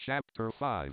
Chapter 5.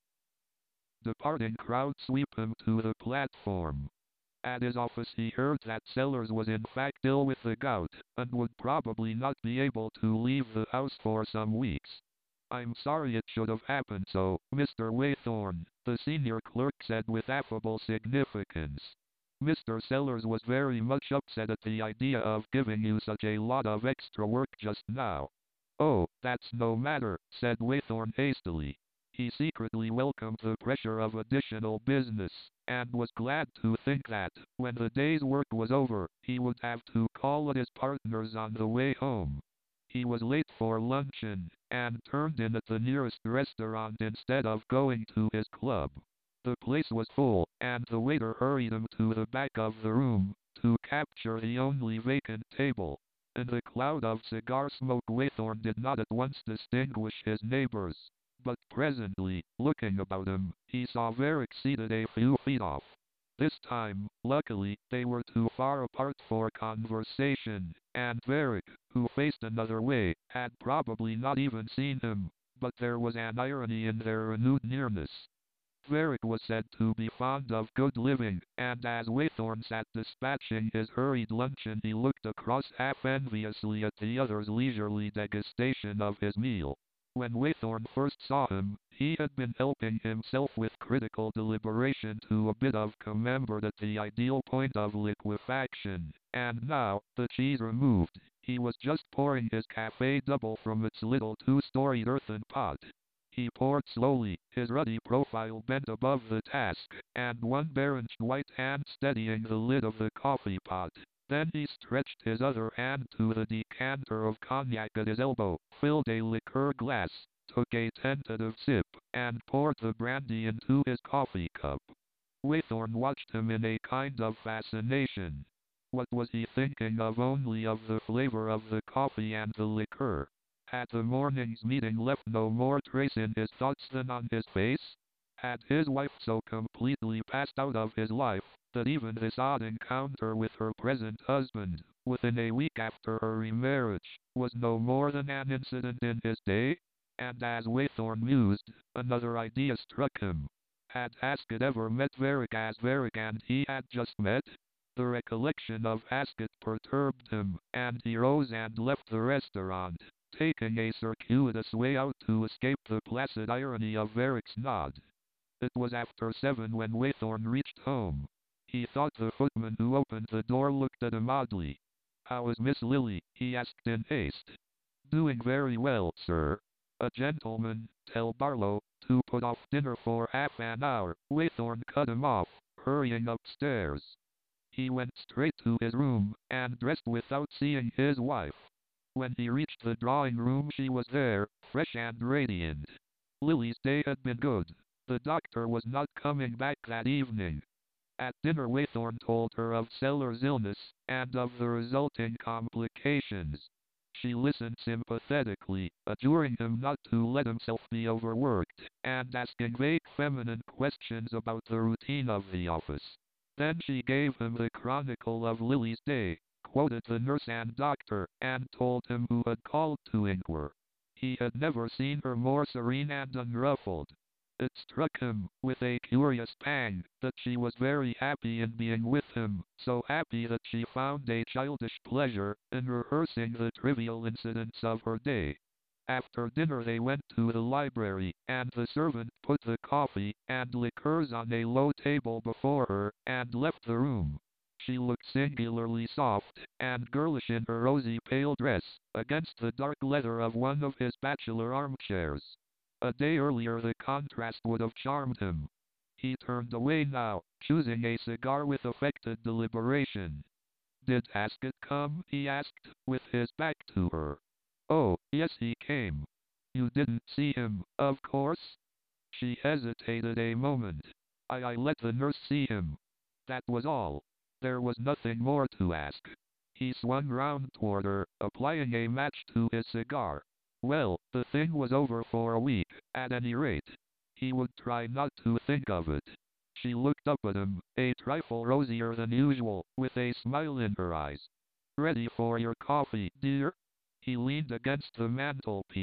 Departing crowd sweep him to the platform. At his office he heard that Sellers was in fact ill with the gout, and would probably not be able to leave the house for some weeks. "I'm sorry it should have happened so, Mr. Waythorne," the senior clerk said with affable significance. "Mr. Sellers was very much upset at the idea of giving you such a lot of extra work just now." "Oh, that's no matter," said Waythorne hastily. He secretly welcomed the pressure of additional business, and was glad to think that, when the day's work was over, he would have to call at his partner's on the way home. He was late for luncheon, and turned in at the nearest restaurant instead of going to his club. The place was full, and the waiter hurried him to the back of the room, to capture the only vacant table. In the cloud of cigar smoke Waythorne did not at once distinguish his neighbors. But presently, looking about him, he saw Varick seated a few feet off. This time, luckily, they were too far apart for conversation, and Varick, who faced another way, had probably not even seen him, but there was an irony in their renewed nearness. Varick was said to be fond of good living, and as Waythorne sat dispatching his hurried luncheon he looked across half enviously at the other's leisurely degustation of his meal. When Waythorne first saw him, he had been helping himself with critical deliberation to a bit of camembert at the ideal point of liquefaction, and now, the cheese removed, he was just pouring his café double from its little two-storied earthen pot. He poured slowly, his ruddy profile bent above the task, and one bare-inched white hand steadying the lid of the coffee pot. Then he stretched his other hand to the decanter of cognac at his elbow, filled a liqueur glass, took a tentative sip, and poured the brandy into his coffee cup. Waythorne watched him in a kind of fascination. What was he thinking of? Only of the flavor of the coffee and the liqueur. Had the morning's meeting left no more trace in his thoughts than on his face? Had his wife so completely passed out of his life, that even this odd encounter with her present husband, within a week after her remarriage, was no more than an incident in his day? And as Waythorne mused, another idea struck him. Had Haskett ever met Varick as Varick and he had just met? The recollection of Haskett perturbed him, and he rose and left the restaurant, taking a circuitous way out to escape the placid irony of Varick's nod. It was after 7 when Waythorne reached home. He thought the footman who opened the door looked at him oddly. "How is Miss Lily?" he asked in haste. "Doing very well, sir. A gentleman, tell Barlow, to put off dinner for half an hour." Waythorne cut him off, hurrying upstairs. He went straight to his room, and dressed without seeing his wife. When he reached the drawing room she was there, fresh and radiant. Lily's day had been good. The doctor was not coming back that evening. At dinner Waythorne told her of Sellers' illness, and of the resulting complications. She listened sympathetically, adjuring him not to let himself be overworked, and asking vague feminine questions about the routine of the office. Then she gave him the chronicle of Lily's day, quoted the nurse and doctor, and told him who had called to inquire. He had never seen her more serene and unruffled. It struck him, with a curious pang, that she was very happy in being with him, so happy that she found a childish pleasure in rehearsing the trivial incidents of her day. After dinner they went to the library, and the servant put the coffee and liqueurs on a low table before her, and left the room. She looked singularly soft and girlish in her rosy pale dress, against the dark leather of one of his bachelor armchairs. A day earlier the contrast would have charmed him. He turned away now, choosing a cigar with affected deliberation. "Did Haskett come?" he asked, with his back to her. "Oh, yes, he came. You didn't see him, of course?" She hesitated a moment. I let the nurse see him. That was all. There was nothing more to ask." He swung round toward her, applying a match to his cigar. Well, the thing was over for a week, at any rate. He would try not to think of it. She looked up at him, a trifle rosier than usual, with a smile in her eyes. "Ready for your coffee, dear?" He leaned against the mantelpiece,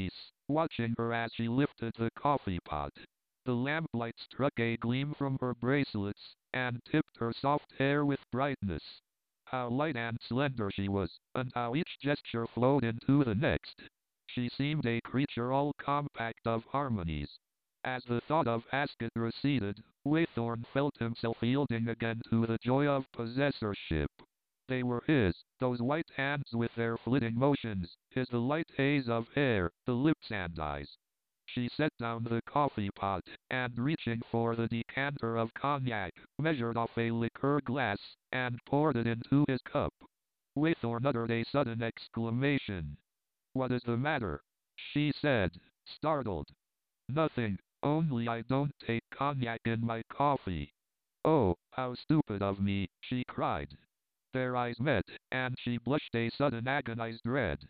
watching her as she lifted the coffee pot. The lamplight struck a gleam from her bracelets, and tipped her soft hair with brightness. How light and slender she was, and how each gesture flowed into the next. She seemed a creature all compact of harmonies. As the thought of Ascot receded, Waythorn felt himself yielding again to the joy of possessorship. They were his, those white hands with their flitting motions, his the light haze of hair, the lips and eyes. She set down the coffee pot, and reaching for the decanter of cognac, measured off a liqueur glass, and poured it into his cup. Waythorn uttered a sudden exclamation. "What is the matter?" she said, startled. "Nothing, only I don't take cognac in my coffee." "Oh, how stupid of me!" she cried. Their eyes met, and she blushed a sudden agonized red.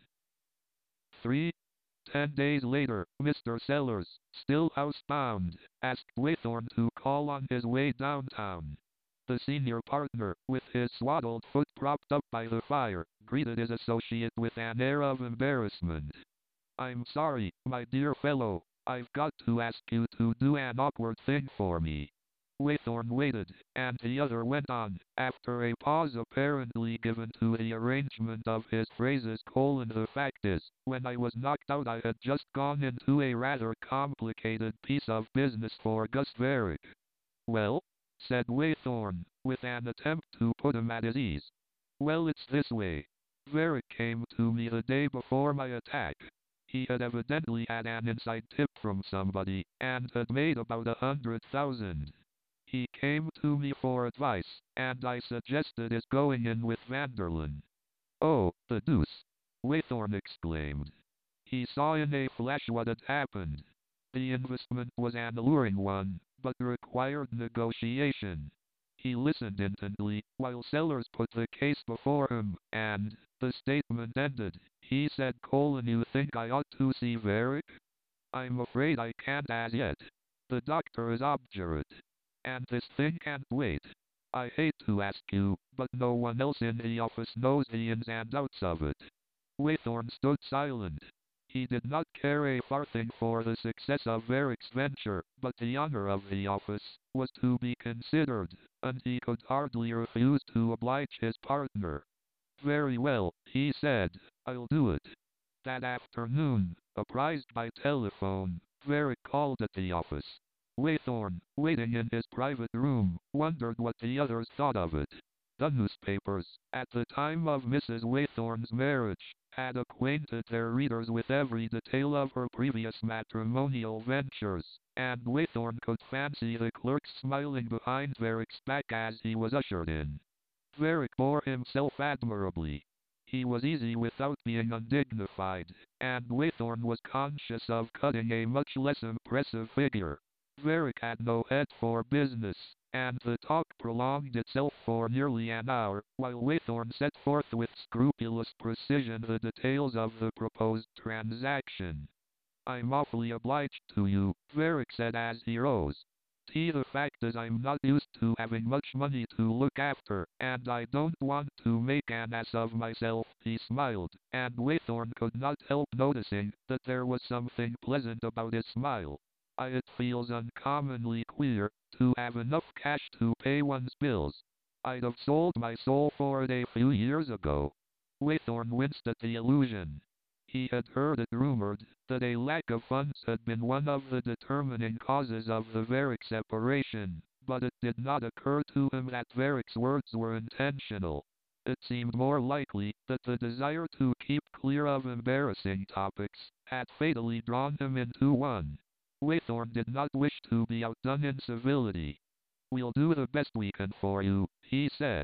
3. 10 days later, Mr. Sellers, still housebound, asked Waythorn to call on his way downtown. The senior partner, with his swaddled foot propped up by the fire, greeted his associate with an air of embarrassment. "I'm sorry, my dear fellow, I've got to ask you to do an awkward thing for me." Waythorn waited, and the other went on, after a pause apparently given to the arrangement of his phrases: "The fact is, when I was knocked out I had just gone into a rather complicated piece of business for Gus Varick." "Well?" said Waythorn, with an attempt to put him at his ease. "Well, it's this way. Varick came to me the day before my attack. He had evidently had an inside tip from somebody, and had made about 100,000. He came to me for advice, and I suggested his going in with Vanderlyn." "Oh, the deuce!" Waythorn exclaimed. He saw in a flash what had happened. The investment was an alluring one, but required negotiation. He listened intently, while Sellers put the case before him, and, the statement ended, he said: "You think I ought to see Varick?" "I'm afraid I can't as yet. The doctor is obdurate. And this thing can't wait. I hate to ask you, but no one else in the office knows the ins and outs of it." Waythorn stood silent. He did not care a farthing for the success of Varick's venture, but the honor of the office was to be considered, and he could hardly refuse to oblige his partner. "Very well," he said, "I'll do it." That afternoon, apprised by telephone, Varick called at the office. Waythorn, waiting in his private room, wondered what the others thought of it. The newspapers, at the time of Mrs. Waythorn's marriage, had acquainted their readers with every detail of her previous matrimonial ventures, and Waythorn could fancy the clerks smiling behind Varick's back as he was ushered in. Varick bore himself admirably. He was easy without being undignified, and Waythorn was conscious of cutting a much less impressive figure. Varick had no head for business, and the talk prolonged itself for nearly an hour, while Waythorn set forth with scrupulous precision the details of the proposed transaction. "I'm awfully obliged to you," Varick said as he rose. "The fact is I'm not used to having much money to look after, and I don't want to make an ass of myself." He smiled, and Waythorn could not help noticing that there was something pleasant about his smile. "It feels uncommonly queer to have enough cash to pay one's bills. I'd have sold my soul for it a few years ago." Waythorn winced at the allusion. He had heard it rumored that a lack of funds had been one of the determining causes of the Varick separation, but it did not occur to him that Varick's words were intentional. It seemed more likely that the desire to keep clear of embarrassing topics had fatally drawn him into one. Waythorn did not wish to be outdone in civility. "We'll do the best we can for you," he said.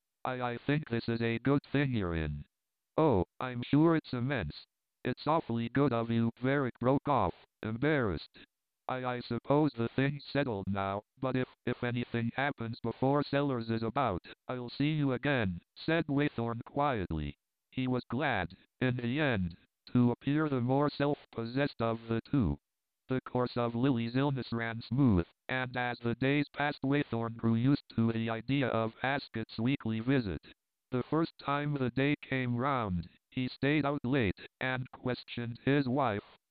I think this is a good thing you're in." "Oh, I'm sure it's immense. It's awfully good of you," Varick broke off, embarrassed. I suppose the thing's settled now, but if anything happens before Sellers is about, I'll see you again," said Waythorn quietly. He was glad, in the end, to appear the more self-possessed of the two. The course of Lily's illness ran smooth, and as the days passed Waythorn grew used to the idea of Ascot's weekly visit. The first time the day came round, he stayed out late, and questioned his wife,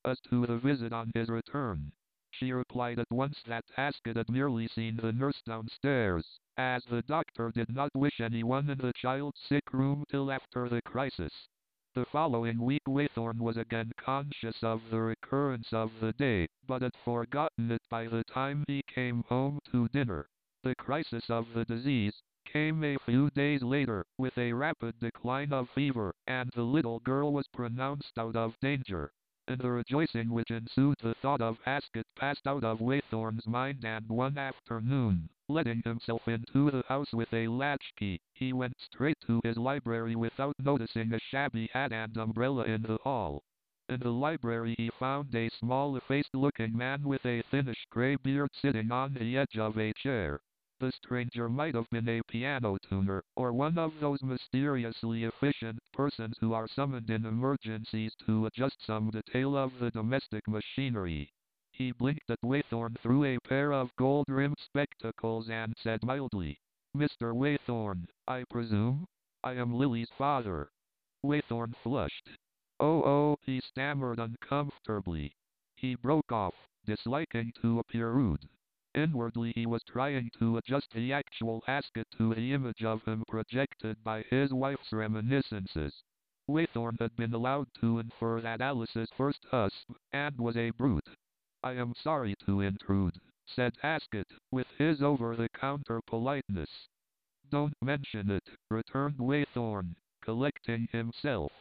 as to the visit on his return. She replied at once that Ascot had merely seen the nurse downstairs, as the doctor did not wish anyone in the child's sick room till after the crisis. The following week Waythorn was again conscious of the recurrence of the day, but had forgotten it by the time he came home to dinner. The crisis of the disease came a few days later, with a rapid decline of fever, and the little girl was pronounced out of danger. In the rejoicing which ensued, the thought of Ascot passed out of Waythorn's mind, and one afternoon, letting himself into the house with a latchkey, he went straight to his library without noticing a shabby hat and umbrella in the hall. In the library he found a small effaced-looking man with a thinnish grey beard sitting on the edge of a chair. The stranger might have been a piano tuner, or one of those mysteriously efficient persons who are summoned in emergencies to adjust some detail of the domestic machinery. He blinked at Waythorn through a pair of gold-rimmed spectacles and said mildly, "Mr. Waythorn, I presume? I am Lily's father." Waythorn flushed. "Oh," he stammered uncomfortably. He broke off, disliking to appear rude. Inwardly he was trying to adjust the actual Ascot to the image of him projected by his wife's reminiscences. Waythorn had been allowed to infer that Alice's first husband and was a brute. "I am sorry to intrude," said Ascot, with his over-the-counter politeness. "Don't mention it," returned Waythorn, collecting himself.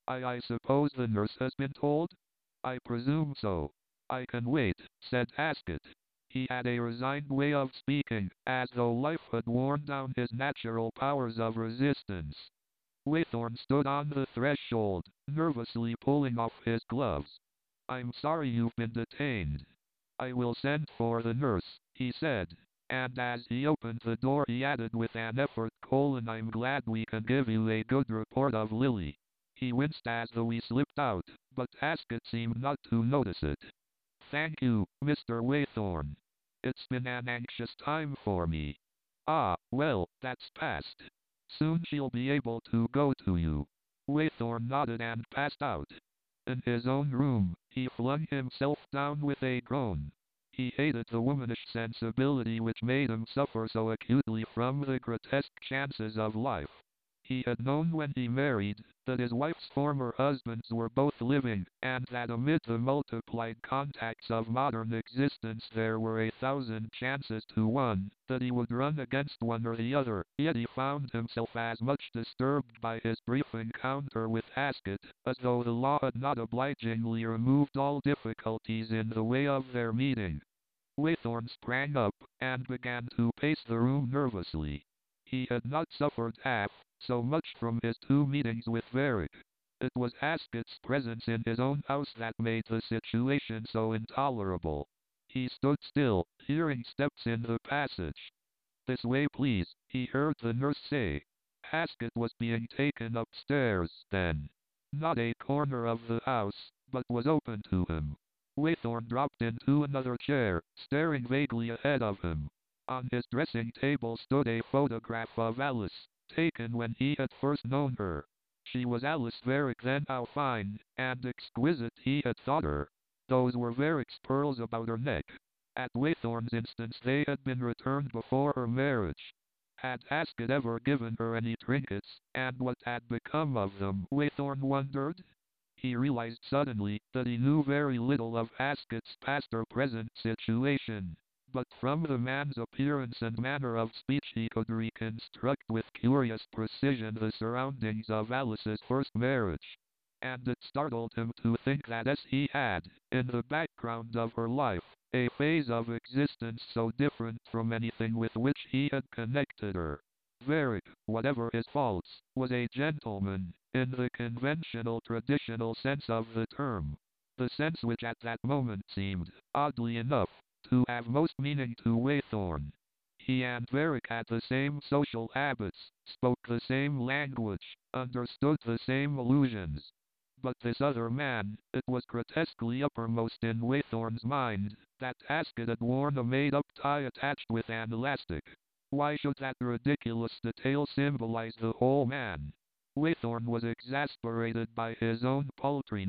I suppose the nurse has been told?" "I presume so. I can wait," said Ascot. He had a resigned way of speaking, as though life had worn down his natural powers of resistance. Waythorn stood on the threshold, nervously pulling off his gloves. "I'm sorry you've been detained. I will send for the nurse," he said. And as he opened the door he added with an effort, "I'm glad we can give you a good report of Lily." He winced as though he slipped out, but Ascot seemed not to notice it. "Thank you, Mr. Waythorn. It's been an anxious time for me." "Ah, well, that's past. Soon she'll be able to go to you." Waythorn nodded and passed out. In his own room, he flung himself down with a groan. He hated the womanish sensibility which made him suffer so acutely from the grotesque chances of life. He had known when he married that his wife's former husbands were both living, and that amid the multiplied contacts of modern existence there were 1,000 chances to one that he would run against one or the other, yet he found himself as much disturbed by his brief encounter with Ascot as though the law had not obligingly removed all difficulties in the way of their meeting. Waythorn sprang up, and began to pace the room nervously. He had not suffered half so much from his 2 meetings with Varick. It was Ascot's presence in his own house that made the situation so intolerable. He stood still, hearing steps in the passage. "This way, please," he heard the nurse say. Ascot was being taken upstairs, then. Not a corner of the house, but was open to him. Waythorn dropped into another chair, staring vaguely ahead of him. On his dressing table stood a photograph of Alice, taken when he had first known her. She was Alice Varick then, how fine and exquisite he had thought her. Those were Varick's pearls about her neck. At Waythorn's instance they had been returned before her marriage. Had Ascot ever given her any trinkets, and what had become of them, Waythorn wondered? He realized suddenly that he knew very little of Ascot's past or present situation. But from the man's appearance and manner of speech he could reconstruct with curious precision the surroundings of Alice's first marriage. And it startled him to think that as he had, in the background of her life, a phase of existence so different from anything with which he had connected her. Varick, whatever his faults, was a gentleman, in the conventional traditional sense of the term. The sense which at that moment seemed, oddly enough, to have most meaning to Waythorn. He and Varick had the same social habits, spoke the same language, understood the same allusions. But this other man, it was grotesquely uppermost in Waythorn's mind, that Ascot had worn a made-up tie attached with an elastic. Why should that ridiculous detail symbolize the whole man? Waythorn was exasperated by his own paltriness.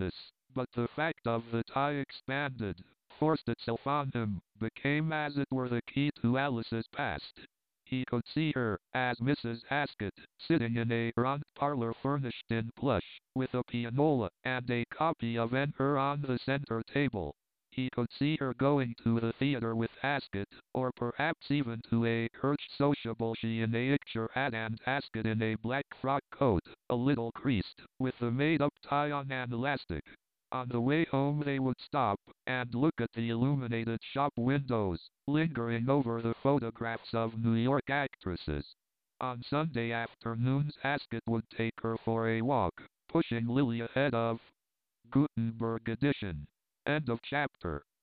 But the fact of the tie expanded, forced itself on him, became as it were the key to Alice's past. He could see her, as Mrs. Haskett, sitting in a front parlor furnished in plush, with a pianola and a copy of En-Hur on the center table. He could see her going to the theater with Haskett, or perhaps even to a church sociable, she in a picture hat and Haskett in a black frock coat, a little creased, with a made-up tie on and elastic. On the way home they would stop and look at the illuminated shop windows, lingering over the photographs of New York actresses. On Sunday afternoons Haskett would take her for a walk, pushing Lily ahead of Gutenberg edition. End of chapter.